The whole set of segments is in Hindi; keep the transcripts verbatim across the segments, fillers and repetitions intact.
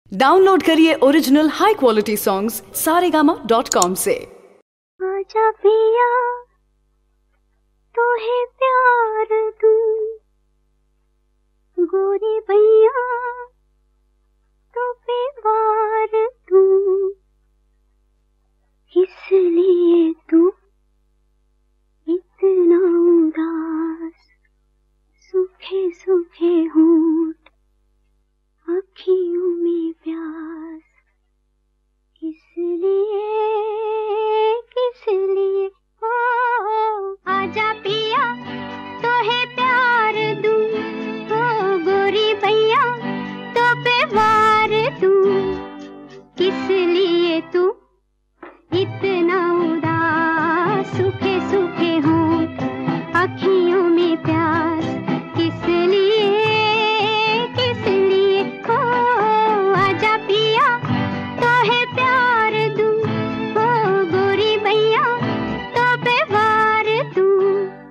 डाउनलोड करिए original high quality songs Saregama dot com से। आजा पिया तोहे प्यार दूं, गोरी भैया तो पे वार दूं, इसलिए तू इतना उदास, सूखे सूखे होंठ अखियों में प्यास, किसलिए किसलिए ओ आजा पिया तोहे प्यार दूं, ओ गोरी भैया तो पे वार दूं, किसलिए तू इतना उदास, सूखे सूखे होंठ अखियों में प्यास, किसलिए किसलिए ओ आजा पिया तोहे प्यार दूं, ओ गोरी भैया तो पे वार दूं।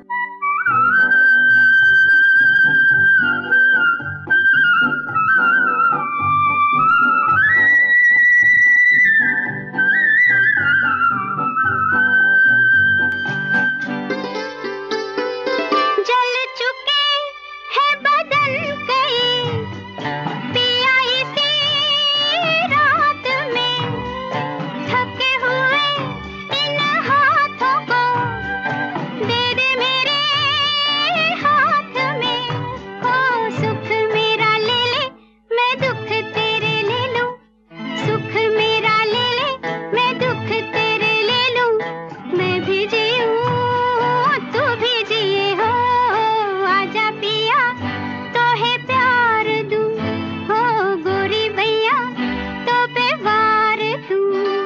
जल चुके हैं बदन कई पिया इसी रात में, थके हुए इन हाथों को दे दे मेरे हाथ में, ओ सुख मेरा ले ले मैं दुख तेरे ले लूं, सुख मेरा ले ले मैं दुख तेरे ले लूं, मैं भी जीऊं तू भी जिए हो, आजा पिया तोहे प्यार दूं, हो गोरी भैया तो पे वार दूं।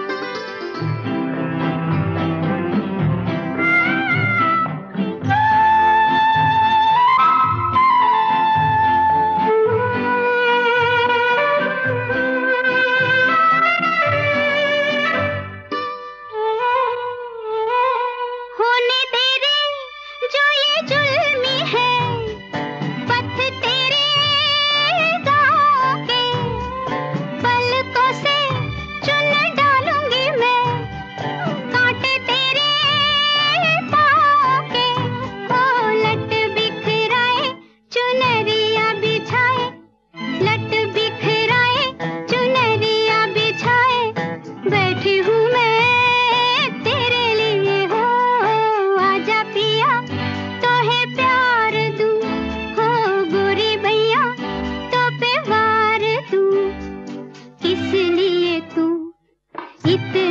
होने तेरे जो ये जुल्मी है, पथ तेरे गाँव के, पलकों से चुन डालूंगी मैं, कांटे तेरे पाँव के, ओ लट बिखराए चुनरिया बिछाए, लट बिखराए चुनरिया बिछाए, बैठी हूँ मैं तेरे लिए हो, आजा पिया तोहे प्यार दूं, हो गोरी भैया तो पे वार दूं, किसलिए तू इतना